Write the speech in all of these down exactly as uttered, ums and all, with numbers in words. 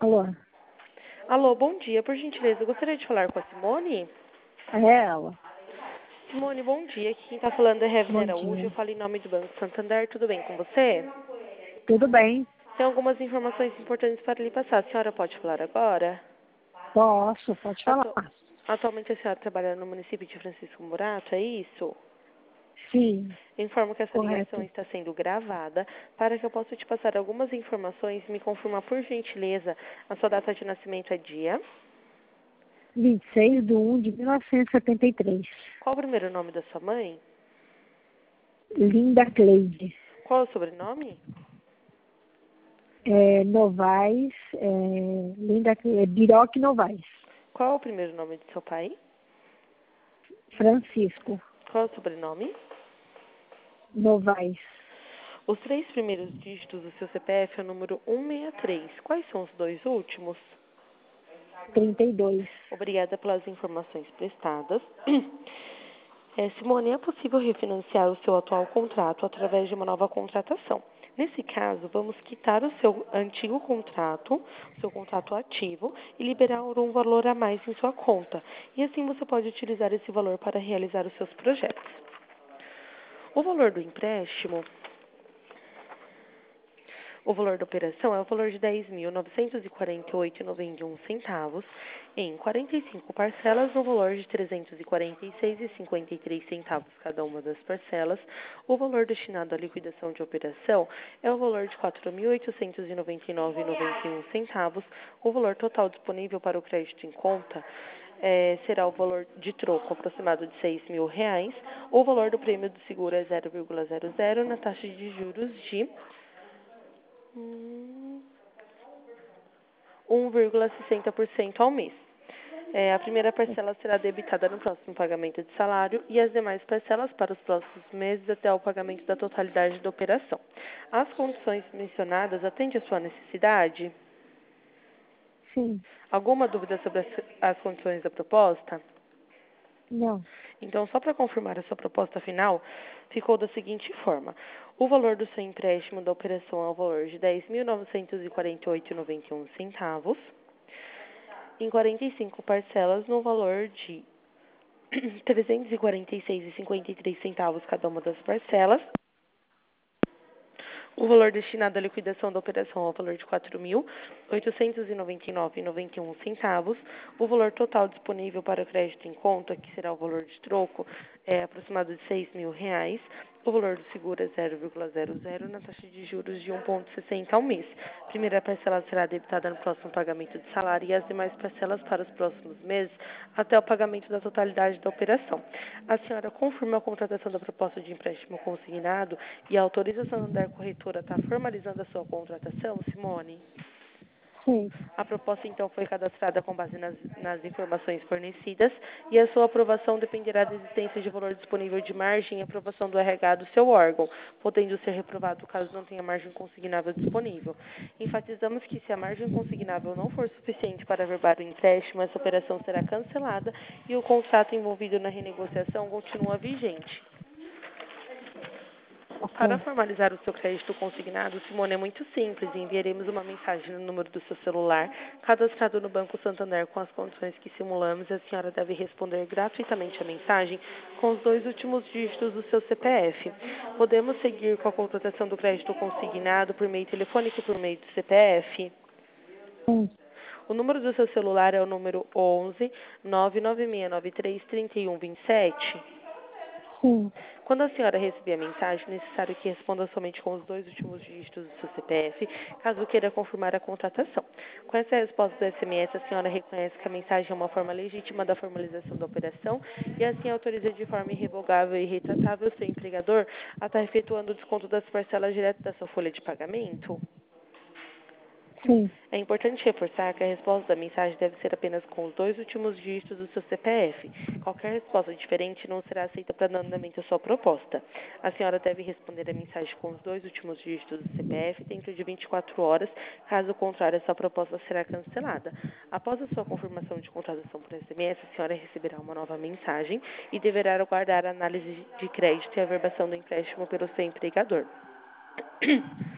Alô? Alô, bom dia. Por gentileza, eu gostaria de falar com a Simone. É ela. Simone, bom dia. Aqui quem está falando é Revner Bom Araújo. Eu dia. falo em nome do Banco Santander. Tudo bem com você? Tudo bem? Tem algumas informações importantes para lhe passar. A senhora pode falar agora? Posso, pode falar. Atu- Atualmente a senhora trabalha no município de Francisco Murato, é isso? Sim, Eu informo que essa ligação correto. está sendo gravada para que eu possa te passar algumas informações e me confirmar, por gentileza, a sua data de nascimento é dia. vinte e seis de um de mil novecentos e setenta e três. Qual o primeiro nome da sua mãe? Linda Cleide. Qual é o sobrenome? É, Novaes, é, Linda Cleide, é Biroc Novaes. Qual é o primeiro nome de seu pai? Francisco Qual é o sobrenome? Novaes. Os três primeiros dígitos do seu C P F é o número cento e sessenta e três. Quais são os dois últimos? trinta e dois. Obrigada pelas informações prestadas. É, Simone, é possível refinanciar o seu atual contrato através de uma nova contratação. Nesse caso, vamos quitar o seu antigo contrato, seu contrato ativo, e liberar um valor a mais em sua conta. E assim você pode utilizar esse valor para realizar os seus projetos. O valor do empréstimo O valor da operação é o valor de dez mil novecentos e quarenta e oito reais e noventa e um centavos em quarenta e cinco parcelas no valor de trezentos e quarenta e seis reais e cinquenta e três centavos cada uma das parcelas. O valor destinado à liquidação de operação é o valor de quatro mil oitocentos e noventa e nove reais e noventa e um centavos. O valor total disponível para o crédito em conta é, será o valor de troco aproximado de seis mil reais. O valor do prêmio do seguro é zero vírgula zero zero na taxa de juros de Hum, um vírgula sessenta por cento ao mês. É, a primeira parcela será debitada no próximo pagamento de salário e as demais parcelas para os próximos meses até o pagamento da totalidade da operação. As condições mencionadas atendem à sua necessidade? Sim. Alguma dúvida sobre as, as condições da proposta? Não. Então, só para confirmar a sua proposta final, ficou da seguinte forma. O valor do seu empréstimo da operação é o valor de dez mil novecentos e quarenta e oito reais e noventa e um centavos, em quarenta e cinco parcelas no valor de trezentos e quarenta e seis reais e cinquenta e três centavos cada uma das parcelas. O valor destinado à liquidação da operação é o valor de quatro mil oitocentos e noventa e nove reais e noventa e um centavos. O valor total disponível para crédito em conta, que será o valor de troco, é aproximado de seis mil reais. O valor do seguro é zero vírgula zero zero na taxa de juros de um vírgula sessenta ao mês. A primeira parcela será debitada no próximo pagamento de salário e as demais parcelas para os próximos meses até o pagamento da totalidade da operação. A senhora confirma a contratação da proposta de empréstimo consignado e autoriza a Santander Corretora a estar formalizando a sua contratação, Simone? Sim. A proposta, então, foi cadastrada com base nas, nas informações fornecidas e a sua aprovação dependerá da existência de valor disponível de margem e aprovação do R H do seu órgão, podendo ser reprovado caso não tenha margem consignável disponível. Enfatizamos que se a margem consignável não for suficiente para averbar o empréstimo, essa operação será cancelada e o contrato envolvido na renegociação continua vigente. Para Ok. formalizar o seu crédito consignado, Simone, é muito simples. Enviaremos uma mensagem no número do seu celular, cadastrado no Banco Santander com as condições que simulamos, e a senhora deve responder gratuitamente a mensagem com os dois últimos dígitos do seu C P F. Podemos seguir com a contratação do crédito consignado por meio telefônico e por meio do C P F? Sim. O número do seu celular é o número onze, nove nove seis nove três, três um dois sete. Sim. Quando a senhora receber a mensagem, é necessário que responda somente com os dois últimos dígitos do seu C P F, caso queira confirmar a contratação. Com essa resposta do S M S, a senhora reconhece que a mensagem é uma forma legítima da formalização da operação e assim autoriza de forma irrevogável e retratável o seu empregador a estar efetuando o desconto das parcelas direto da sua folha de pagamento? Sim. É importante reforçar que a resposta da mensagem deve ser apenas com os dois últimos dígitos do seu C P F. Qualquer resposta diferente não será aceita para andamento da sua proposta. A senhora deve responder a mensagem com os dois últimos dígitos do C P F dentro de vinte e quatro horas. Caso contrário, essa proposta será cancelada. Após a sua confirmação de contratação por S M S, a senhora receberá uma nova mensagem e deverá aguardar a análise de crédito e a averbação do empréstimo pelo seu empregador.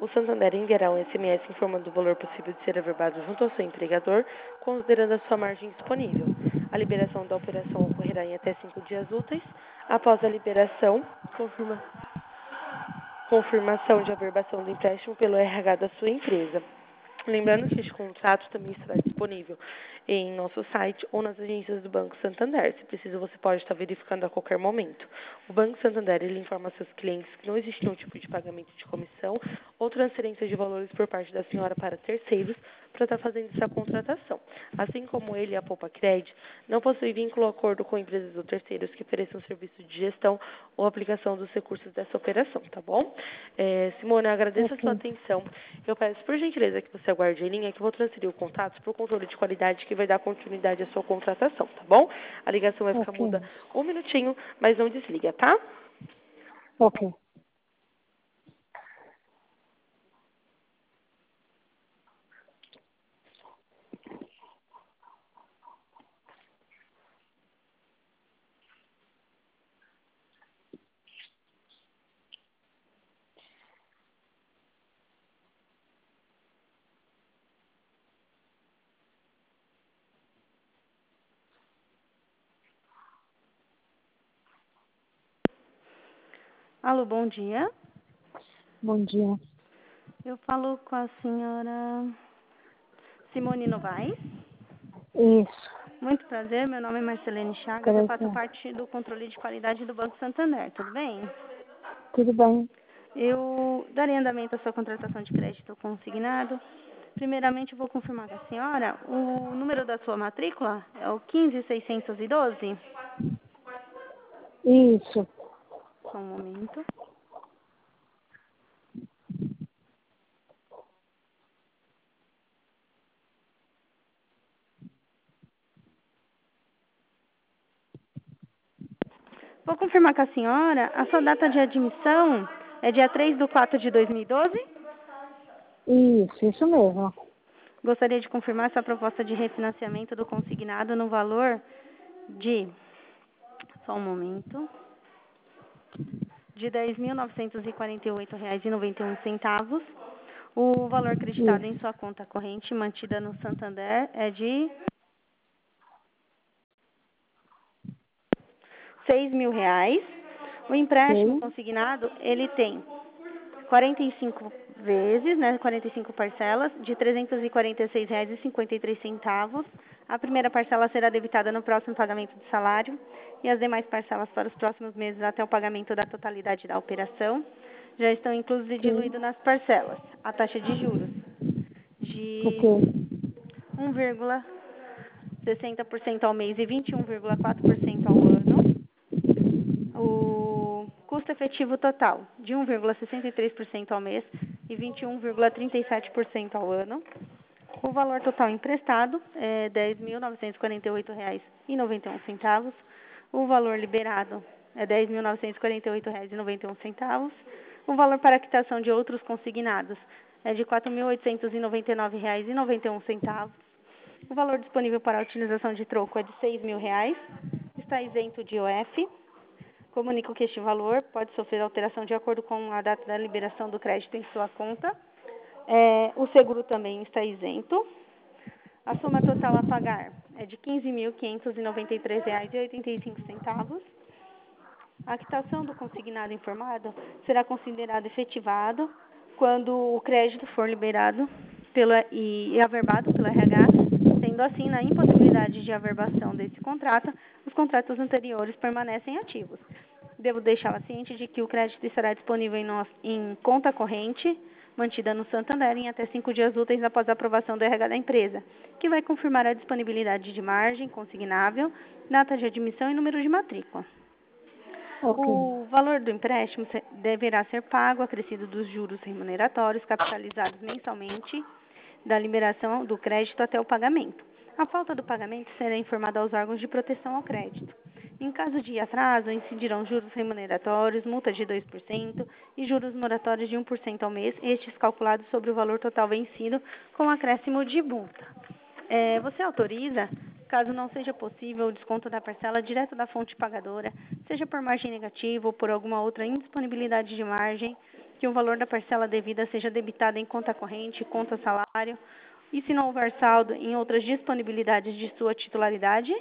O Santander enviará um S M S informando do valor possível de ser averbado junto ao seu empregador, considerando a sua margem disponível. A liberação da operação ocorrerá em até cinco dias úteis. Após a liberação, confirma, confirmação de averbação do empréstimo pelo R H da sua empresa. Lembrando que este contrato também estará disponível em nosso site ou nas agências do Banco Santander. Se preciso, você pode estar verificando a qualquer momento. O Banco Santander ele informa a seus clientes que não existe nenhum tipo de pagamento de comissão ou transferência de valores por parte da senhora para terceiros para estar fazendo essa contratação. Assim como ele, a Poupa Cred, não possui vínculo ou acordo com empresas ou terceiros que ofereçam serviço de gestão ou aplicação dos recursos dessa operação, tá bom? É, Simone, eu agradeço a sua Ok. atenção. Eu peço, por gentileza, que você aguarde em linha, que eu vou transferir o contato para o controle de qualidade que vai dar continuidade à sua contratação, tá bom? A ligação vai ficar Ok. muda um minutinho, mas não desliga, tá? Ok. Alô, bom dia. Bom dia. Eu falo com a senhora Simone Novaes. Isso. Muito prazer, meu nome é Marcelene Chagas, eu faço Prazer. parte do controle de qualidade do Banco Santander, tudo bem? Tudo bem? Eu darei andamento à sua contratação de crédito consignado. Primeiramente, eu vou confirmar com a senhora o número da sua matrícula, é o quinze seiscentos e doze. Isso. Só um momento. Vou confirmar com a senhora, a sua data de admissão é dia três de quatro de dois mil e doze? Isso, isso mesmo. Gostaria de confirmar sua proposta de refinanciamento do consignado no valor de, só um momento, de dez mil novecentos e quarenta e oito reais e noventa e um centavos. O valor acreditado em Isso. sua conta corrente mantida no Santander é de seis mil reais. O empréstimo Ok. consignado, ele tem quarenta e cinco vezes, né, quarenta e cinco parcelas, de trezentos e quarenta e seis reais e cinquenta e três centavos. A primeira parcela será debitada no próximo pagamento do salário e as demais parcelas para os próximos meses até o pagamento da totalidade da operação já estão inclusos e Ok. diluídos nas parcelas. A taxa de juros Ok. de um vírgula sessenta por cento ao mês e vinte e um vírgula quatro por cento ao ano. O custo efetivo total de um vírgula sessenta e três por cento ao mês e vinte e um vírgula trinta e sete por cento ao ano. O valor total emprestado é dez mil novecentos e quarenta e oito reais e noventa e um centavos. O valor liberado é dez mil novecentos e quarenta e oito reais e noventa e um centavos. O valor para quitação de outros consignados é de quatro mil oitocentos e noventa e nove reais e noventa e um centavos. O valor disponível para a utilização de troco é de seis mil reais. Está isento de I O F. Comunico que este valor pode sofrer alteração de acordo com a data da liberação do crédito em sua conta. É, o seguro também está isento. A soma total a pagar é de quinze mil quinhentos e noventa e três reais e oitenta e cinco centavos. A quitação do consignado informado será considerado efetivado quando o crédito for liberado pelo, e, e averbado pelo R H. Sendo assim, na impossibilidade de averbação desse contrato, os contratos anteriores permanecem ativos. Devo deixá-la ciente de que o crédito estará disponível em, nosso, em conta corrente, mantida no Santander, em até cinco dias úteis após a aprovação do R H da empresa, que vai confirmar a disponibilidade de margem consignável, data de admissão e número de matrícula. Ok. O valor do empréstimo deverá ser pago, acrescido dos juros remuneratórios, capitalizados mensalmente, da liberação do crédito até o pagamento. A falta do pagamento será informada aos órgãos de proteção ao crédito. Em caso de atraso, incidirão juros remuneratórios, multa de dois por cento e juros moratórios de um por cento ao mês, estes calculados sobre o valor total vencido com acréscimo de multa. É, você autoriza, caso não seja possível, o desconto da parcela direto da fonte pagadora, seja por margem negativa ou por alguma outra indisponibilidade de margem, que o valor da parcela devida seja debitado em conta corrente, conta salário, e se não houver saldo, em outras disponibilidades de sua titularidade?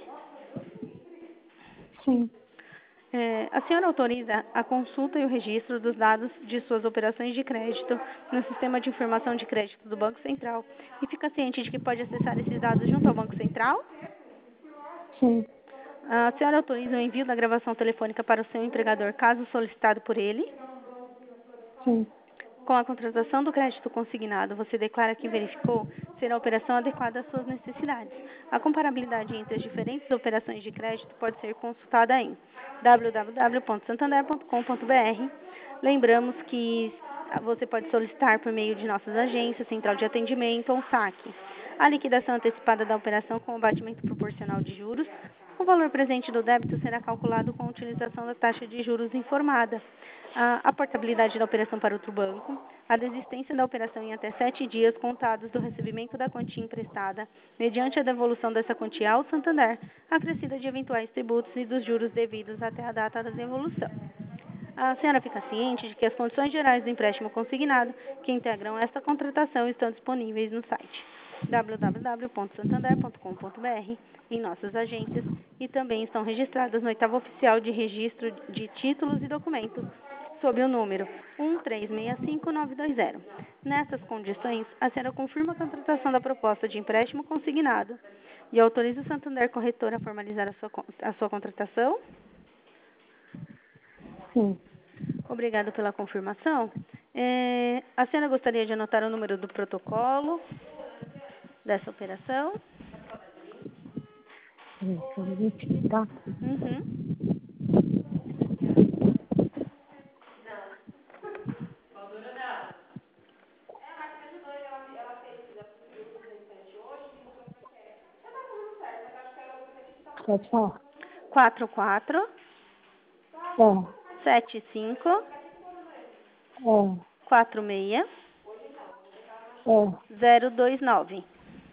Sim. É, a senhora autoriza a consulta e o registro dos dados de suas operações de crédito no sistema de informação de crédito do Banco Central e fica ciente de que pode acessar esses dados junto ao Banco Central? Sim. A senhora autoriza o envio da gravação telefônica para o seu empregador, caso solicitado por ele? Sim. Com a contratação do crédito consignado, você declara que verificou ser a operação adequada às suas necessidades. A comparabilidade entre as diferentes operações de crédito pode ser consultada em w w w ponto santander ponto com ponto b r. Lembramos que você pode solicitar por meio de nossas agências, central de atendimento ou saque a liquidação antecipada da operação com o abatimento proporcional de juros. O valor presente do débito será calculado com a utilização da taxa de juros informada. A, a portabilidade da operação para outro banco, a desistência da operação em até sete dias contados do recebimento da quantia emprestada, mediante a devolução dessa quantia ao Santander, acrescida de eventuais tributos e dos juros devidos até a data da devolução. A senhora fica ciente de que as condições gerais do empréstimo consignado que integram esta contratação estão disponíveis no site w w w ponto santander ponto com ponto b r, em nossas agências, e também estão registradas no oitavo oficial de registro de títulos e documentos, sob o número um três seis cinco nove dois zero. Nessas condições, a senhora confirma a contratação da proposta de empréstimo consignado e autoriza o Santander Corretor a formalizar a sua, a sua contratação? Sim. Obrigada pela confirmação. É, a senhora gostaria de anotar o número do protocolo dessa operação? Sim, tá? Uhum. Pode falar. quatro quatro É. sete cinco É. quatro seis É. zero dois nove.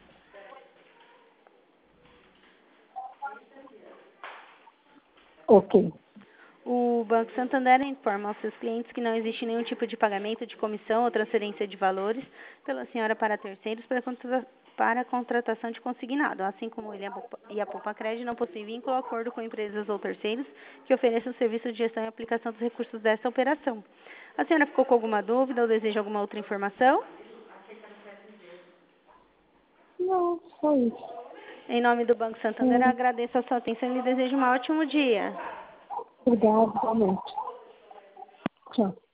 Ok. O Banco Santander informa aos seus clientes que não existe nenhum tipo de pagamento de comissão ou transferência de valores pela senhora para terceiros para, contra... para a contratação de consignado, assim como ele e a Poupa Crédito não possuem vínculo ou acordo com empresas ou terceiros que ofereçam serviço de gestão e aplicação dos recursos dessa operação. A senhora ficou com alguma dúvida ou deseja alguma outra informação? Não, só isso. Em nome do Banco Santander, Sim. agradeço a sua atenção e lhe desejo um ótimo dia. Obrigada, realmente. Tchau.